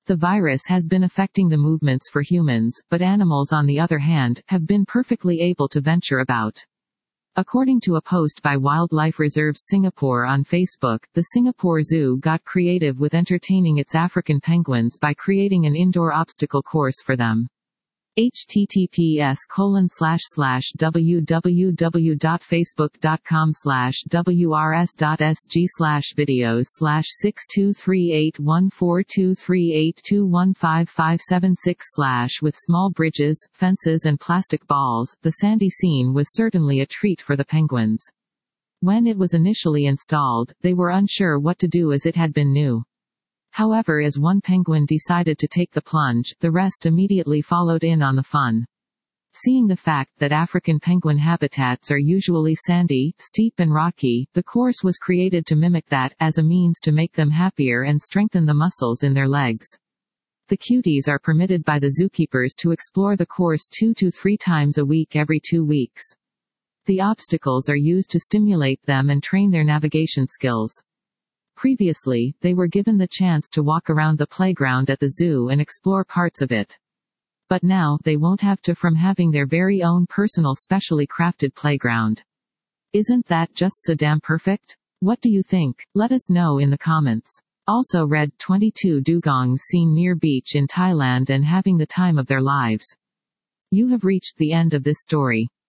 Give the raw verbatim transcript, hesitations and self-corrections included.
The virus has been affecting the movements for humans, but animals on the other hand, have been perfectly able to venture about. According to a post by Wildlife Reserves Singapore on Facebook, the Singapore Zoo got creative with entertaining its African penguins by creating an indoor obstacle course for them. https colon slash slash www.facebook.com slash wrs.sg slash videos slash six two three eight one four two three eight two one five five seven six slash with small bridges, fences and plastic balls. The sandy scene was certainly a treat for the penguins. When it was initially installed, they were unsure what to do as it had been new. However, as one penguin decided to take the plunge, the rest immediately followed in on the fun. Seeing the fact that African penguin habitats are usually sandy, steep and rocky, the course was created to mimic that, as a means to make them happier and strengthen the muscles in their legs. The cuties are permitted by the zookeepers to explore the course two to three times a week every two weeks. The obstacles are used to stimulate them and train their navigation skills. Previously, they were given the chance to walk around the playground at the zoo and explore parts of it. But now, they won't have to from having their very own personal specially crafted playground. Isn't that just so damn perfect? What do you think? Let us know in the comments. Also read, twenty-two dugongs seen near beach in Thailand and having the time of their lives. You have reached the end of this story.